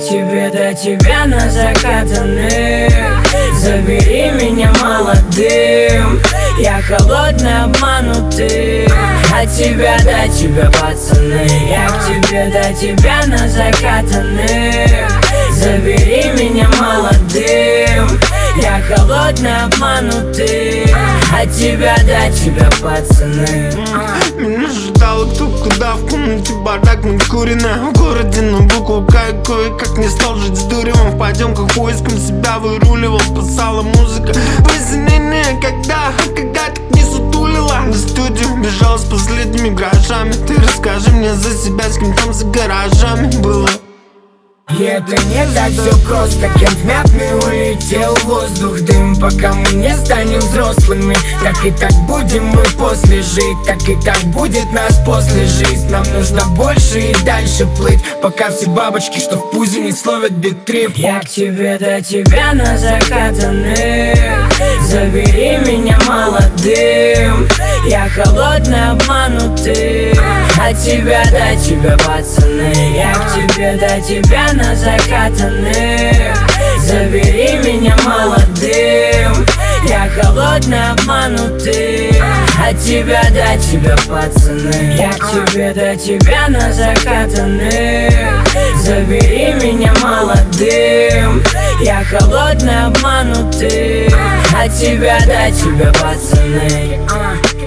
к тебе до тебя на закатанных. Забери меня молодым, я холодный, обманутый. От тебя до тебя, пацаны, я к тебе до тебя на закатанных. Забери меня молодым, я холодный, обманутый. От тебя до тебя, пацаны. Меня ждало кто куда, в комнате бардак накурено. В городе на букву кое-как не стал жить с дуревом. В потемках поиском себя выруливал, спасала музыка. Посинение, когда так не сутулила. На студию бежал с последними грошами. Ты расскажи мне за себя, с кем там за гаражами было. И это не так все просто, Кент мятный улетел в воздух, дым. Пока мы не станем взрослыми, так и так будем мы после жить. Так и так будет нас после жизнь. Нам нужно больше и дальше плыть, пока все бабочки, что в пузе, не словят бит-трип. Я к тебе до тебя на закатанных. Забери меня молодым, я холодный, обманутый. От тебя до тебя, пацаны, я к тебе до тебя на закатанных. Забери меня молодым, я холодный, обманутый. От тебя до тебя, пацаны, я к тебе до тебя на закатанных. Забери меня молодым, я холодный, обманутый. От тебя до тебя, пацаны.